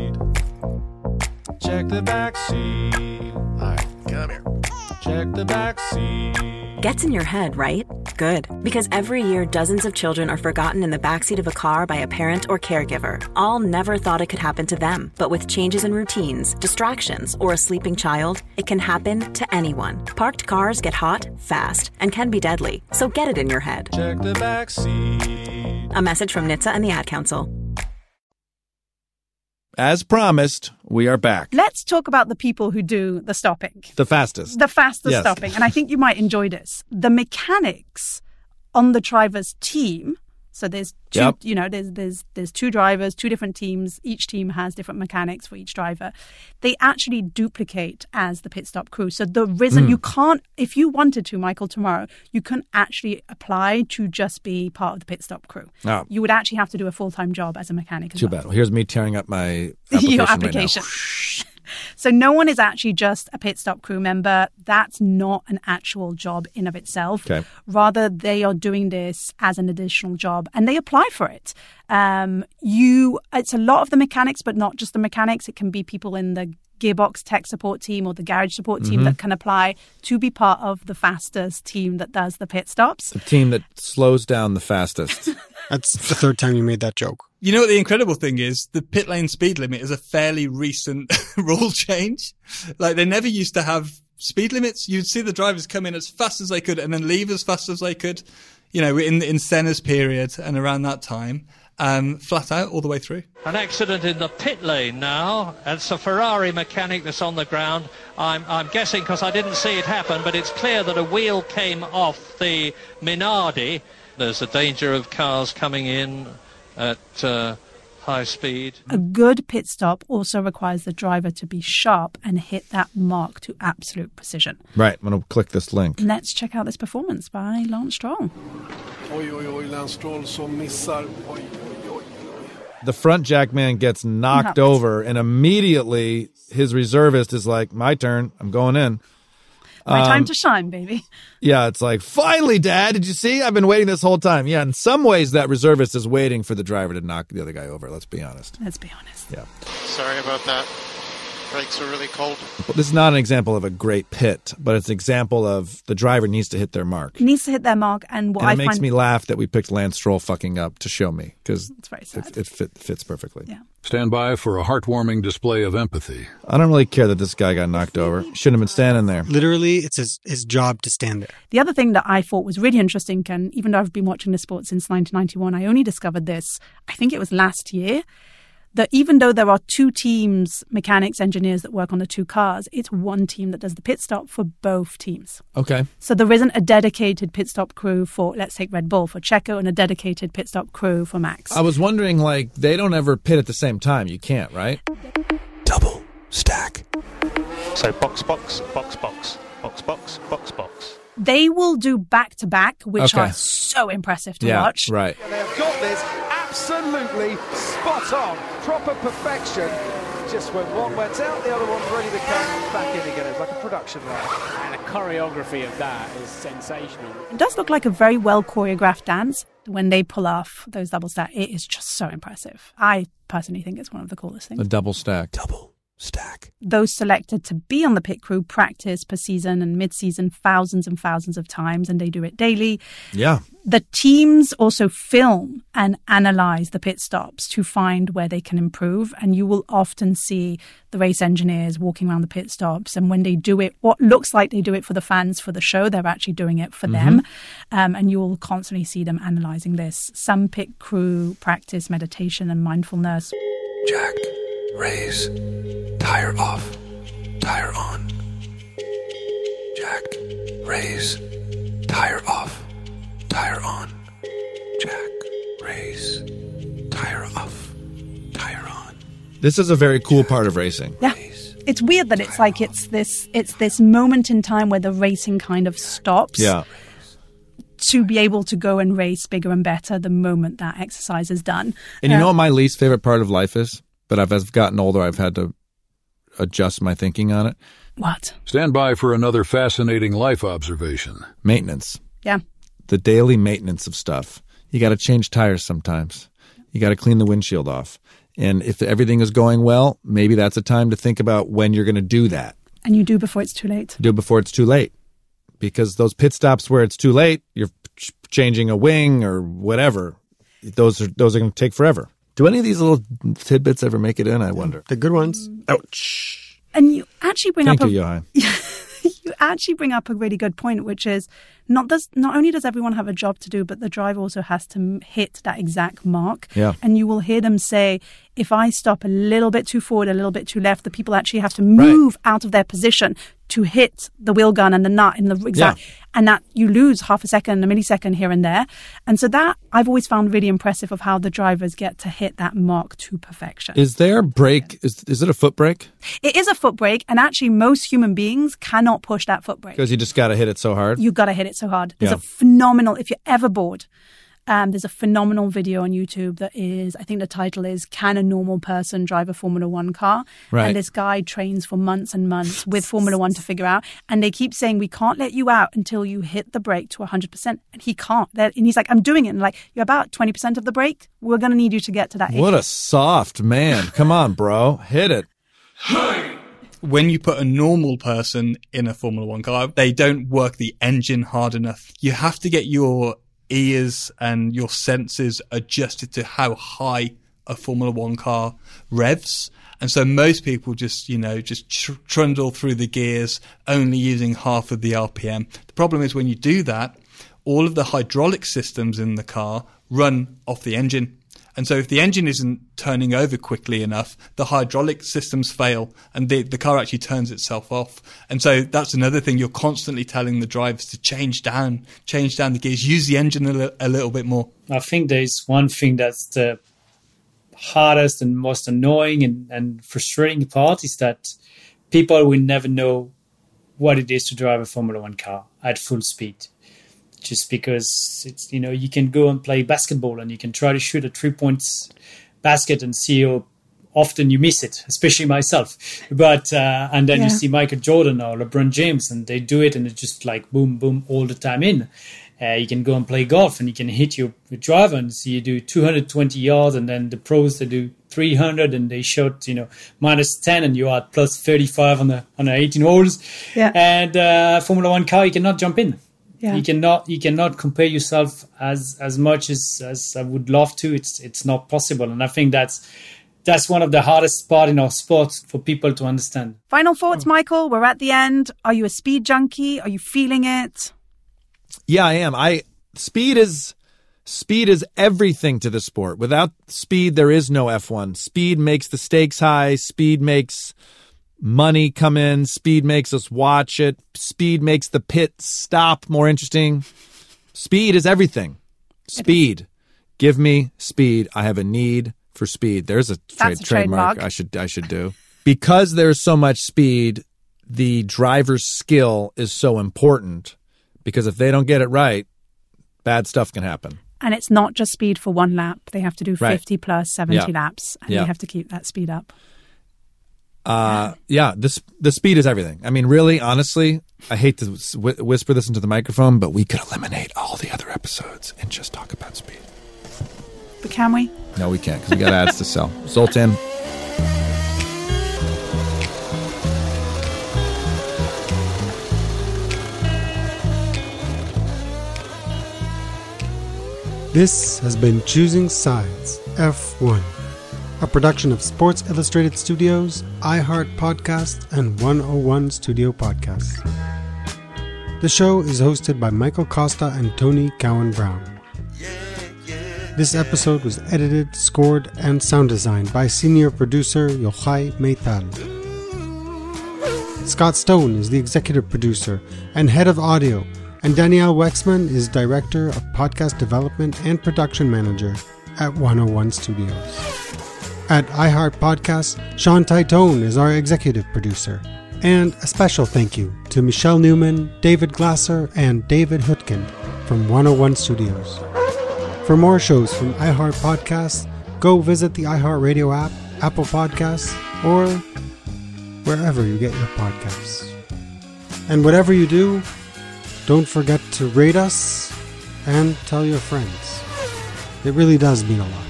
Check the back seat. All right, come here. Check the back seat. Gets in your head, right? Good. Because every year, dozens of children are forgotten in the backseat of a car by a parent or caregiver. All never thought it could happen to them. But with changes in routines, distractions, or a sleeping child, it can happen to anyone. Parked cars get hot, fast, and can be deadly. So get it in your head. Check the back seat. A message from NHTSA and the Ad Council. As promised, we are back. Let's talk about the people who do the stopping. The fastest. The fastest Yes. stopping. And I think you might enjoy this. The mechanics on the driver's team. So there's two, there's 2 drivers, 2 different teams. Each team has different mechanics for each driver. They actually duplicate as the pit stop crew. So the reason you can't, if you wanted to, Michael, tomorrow, you can actually apply to just be part of the pit stop crew. Oh. You would actually have to do a full-time job as a mechanic as Too well. bad. Well, here's me tearing up my application Your application. Right now. So no one is actually just a pit stop crew member. That's not an actual job in of itself. Okay. Rather, they are doing this as an additional job, and they apply for it. It's a lot of the mechanics, but not just the mechanics. It can be people in the gearbox tech support team or the garage support team that can apply to be part of the fastest team that does the pit stops. The team that slows down the fastest. That's the 3rd time you made that joke. You know what the incredible thing is? The pit lane speed limit is a fairly recent rule change. Like, they never used to have speed limits. You'd see the drivers come in as fast as they could and then leave as fast as they could, you know, in Senna's period and around that time. Flat out all the way through. An accident in the pit lane now. It's a Ferrari mechanic that's on the ground. I'm guessing because I didn't see it happen, but it's clear that a wheel came off the Minardi. There's a danger of cars coming in at high speed. A good pit stop also requires the driver to be sharp and hit that mark to absolute precision. Right, I'm going to click this link. Let's check out this performance by Lance Stroll. Oj, oj, oj, Lance Stroll som missar. Oj, oj, oj. The front jack man gets knocked over, and immediately his reservist is like, my turn, I'm going in. My time to shine, baby. Yeah, it's like, finally, Dad, did you see? I've been waiting this whole time. Yeah, in some ways, that reservist is waiting for the driver to knock the other guy over. Let's be honest. Let's be honest. Yeah. Sorry about that. Brakes are really cold. This is not an example of a great pit, but it's an example of the driver needs to hit their mark. Needs to hit their mark, and what And I it makes find me laugh that we picked Lance Stroll fucking up to show me, because it fits perfectly. Yeah. Stand by for a heartwarming display of empathy. I don't really care that this guy got knocked over. Shouldn't have been standing there. Literally, it's his job to stand there. The other thing that I thought was really interesting, Ken, even though I've been watching this sport since 1991, I only discovered this, I think it was last year, that even though there are two teams, mechanics, engineers that work on the two cars, it's one team that does the pit stop for both teams. Okay. So there isn't a dedicated pit stop crew for, let's take Red Bull, for Checo, and a dedicated pit stop crew for Max. I was wondering, like, they don't ever pit at the same time. You can't, right? Double stack. So box, box, box, box, box, box, box, box. They will do back-to-back, which Okay. are so impressive to Yeah, watch. right. They've got this absolutely spot on. Proper perfection. Just when one went out, the other one's ready to come back in again. It's like a production line. And the choreography of that is sensational. It does look like a very well choreographed dance. When they pull off those double stack, it is just so impressive. I personally think it's one of the coolest things. A double stack. Double stack. Those selected to be on the pit crew practice per season and mid-season thousands and thousands of times, and they do it daily. Yeah. The teams also film and analyze the pit stops to find where they can improve, and you will often see the race engineers walking around the pit stops, and when they do it, what looks like they do it for the fans for the show, they're actually doing it for them, and you will constantly see them analyzing this. Some pit crew practice meditation and mindfulness. Jack, raise, tire off, tire on. Jack, raise, tire off, tire on. Jack, raise, tire off, tire on. This is a very cool part of racing. Yeah. It's weird that it's like it's this moment in time where the racing kind of stops. Yeah. To be able to go and race bigger and better the moment that exercise is done. And you know what my least favorite part of life is? But as I've gotten older, I've had to adjust my thinking on it. What? Stand by for another fascinating life observation. Maintenance. Yeah. The daily maintenance of stuff. You got to change tires sometimes. You got to clean the windshield off. And if everything is going well, maybe that's a time to think about when you're going to do that. And you do before it's too late. Do it before it's too late. Because those pit stops where it's too late, you're changing a wing or whatever, those are going to take forever. Do any of these little tidbits ever make it in, I wonder? The good ones. Ouch. And you actually bring Thank up you, Johan. You actually bring up a really good point, which is not only does everyone have a job to do, but the driver also has to hit that exact mark. Yeah. And you will hear them say, if I stop a little bit too forward, a little bit too left, the people actually have to move out of their position to hit the wheel gun and the nut in the exact, and that you lose half a second, a millisecond here and there. And so that I've always found really impressive of how the drivers get to hit that mark to perfection. Is there a brake? Is it a foot brake? It is a foot brake, and actually most human beings cannot push that foot brake. Because you just got to hit it so hard? You got to hit it so hard. There's Yeah. a phenomenal, if you're ever bored, there's a phenomenal video on YouTube that is, I think the title is, Can a Normal Person Drive a Formula One Car? Right. And this guy trains for months and months with Formula One to figure out. And they keep saying, we can't let you out until you hit the brake to 100%. And he can't. And he's like, I'm doing it. And like, you're about 20% of the brake. We're going to need you to get to that. What a soft man. Come on, bro. Hit it. When you put a normal person in a Formula One car, they don't work the engine hard enough. You have to get your ears and your senses adjusted to how high a Formula One car revs. And so most people just trundle through the gears, only using half of the RPM. The problem is when you do that, all of the hydraulic systems in the car run off the engine. And so if the engine isn't turning over quickly enough, the hydraulic systems fail and the car actually turns itself off. And so that's another thing. You're constantly telling the drivers to change down the gears, use the engine a little bit more. I think there's one thing that's the hardest and most annoying and frustrating part is that people will never know what it is to drive a Formula One car at full speed. Just because it's, you can go and play basketball and you can try to shoot a 3-point basket and see how often you miss it, especially myself. But and then you see Michael Jordan or LeBron James and they do it and it's just like boom, boom all the time in. You can go and play golf and you can hit your driver and so you do 220 yards, and then the pros, they do 300 and they shot, minus 10 and you're at plus 35 on the 18 holes. Yeah. And Formula One car, you cannot jump in. Yeah. You cannot compare yourself as much as I would love to. It's not possible. And I think that's one of the hardest part in our sport for people to understand. Final thoughts, Michael. We're at the end. Are you a speed junkie? Are you feeling it? Yeah, I am. Speed is everything to the sport. Without speed, there is no F1. Speed makes the stakes high. Speed makes money come in. Speed makes us watch it. Speed makes the pit stop more interesting. Speed is everything. Speed. Give me speed. I have a need for speed. There's a trademark I should do. Because there's so much speed, the driver's skill is so important. Because if they don't get it right, bad stuff can happen. And it's not just speed for one lap. They have to do 50 plus 70 laps, and you have to keep that speed up. The speed is everything. I mean, really, honestly, I hate to whisper this into the microphone, but we could eliminate all the other episodes and just talk about speed. But can we? No, we can't, because we got ads to sell. Zoltan. This has been Choosing Sides, F1, a production of Sports Illustrated Studios, iHeart Podcast, and 101 Studio Podcasts. The show is hosted by Michael Costa and Tony Cowan-Brown. This episode was edited, scored, and sound designed by senior producer Yochai Meital. Scott Stone is the executive producer and head of audio, and Danielle Wexman is Director of Podcast Development and Production Manager at 101 Studios. At iHeart Podcasts, Sean Titone is our Executive Producer. And a special thank you to Michelle Newman, David Glasser, and David Hutkin from 101 Studios. For more shows from iHeart Podcasts, go visit the iHeart Radio app, Apple Podcasts, or wherever you get your podcasts. And whatever you do, don't forget to rate us and tell your friends. It really does mean a lot.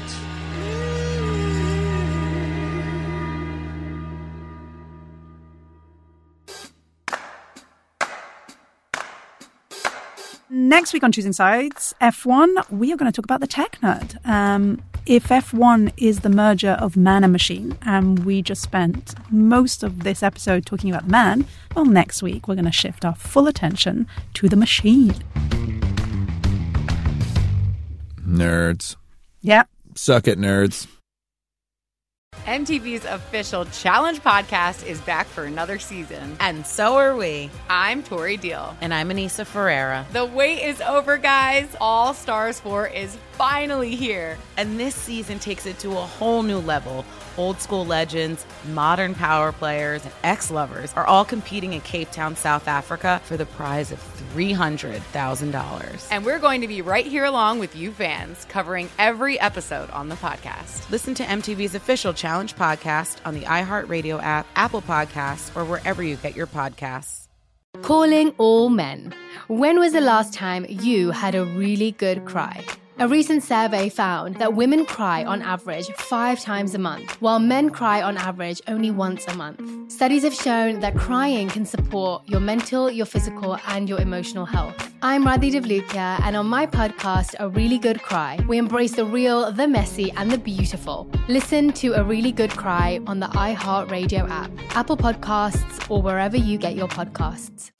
Next week on Choosing Sides, F1, we are going to talk about the tech nerd. If F1 is the merger of man and machine, and we just spent most of this episode talking about the man, well, next week we're going to shift our full attention to the machine. Nerds. Yeah. Suck it, nerds. MTV's official Challenge podcast is back for another season. And so are we. I'm Tori Deal. And I'm Anissa Ferreira. The wait is over, guys. All Stars 4 is finally here. And this season takes it to a whole new level. Old school legends, modern power players, and ex-lovers are all competing in Cape Town, South Africa for the prize of $300,000. And we're going to be right here along with you fans, covering every episode on the podcast. Listen to MTV's official Challenge podcast on the iHeartRadio app, Apple Podcasts, or wherever you get your podcasts. Calling all men. When was the last time you had a really good cry? A recent survey found that women cry on average 5 times a month, while men cry on average only once a month. Studies have shown that crying can support your mental, your physical, and your emotional health. I'm Radhi Devlukia, and on my podcast, A Really Good Cry, we embrace the real, the messy, and the beautiful. Listen to A Really Good Cry on the iHeartRadio app, Apple Podcasts, or wherever you get your podcasts.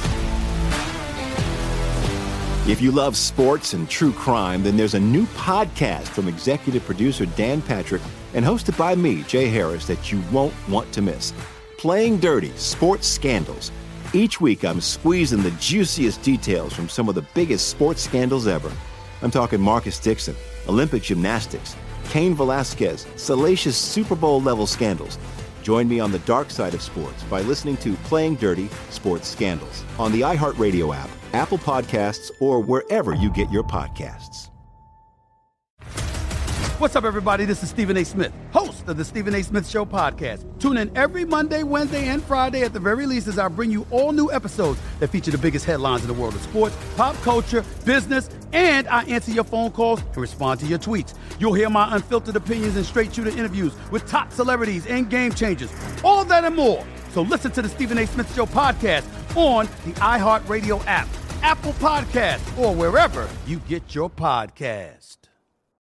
If you love sports and true crime, then there's a new podcast from executive producer Dan Patrick and hosted by me, Jay Harris, that you won't want to miss. Playing Dirty: Sports Scandals. Each week, I'm squeezing the juiciest details from some of the biggest sports scandals ever. I'm talking Marcus Dixon, Olympic gymnastics, Cain Velasquez, salacious Super Bowl-level scandals. Join me on the dark side of sports by listening to Playing Dirty: Sports Scandals on the iHeartRadio app, Apple Podcasts, or wherever you get your podcasts. What's up, everybody? This is Stephen A. Smith, host of the Stephen A. Smith Show podcast. Tune in every Monday, Wednesday, and Friday at the very least as I bring you all new episodes that feature the biggest headlines in the world of sports, pop culture, business, and I answer your phone calls and respond to your tweets. You'll hear my unfiltered opinions and straight-shooter interviews with top celebrities and game changers. All that and more. So listen to the Stephen A. Smith Show podcast on the iHeartRadio app, Apple Podcast, or wherever you get your podcast.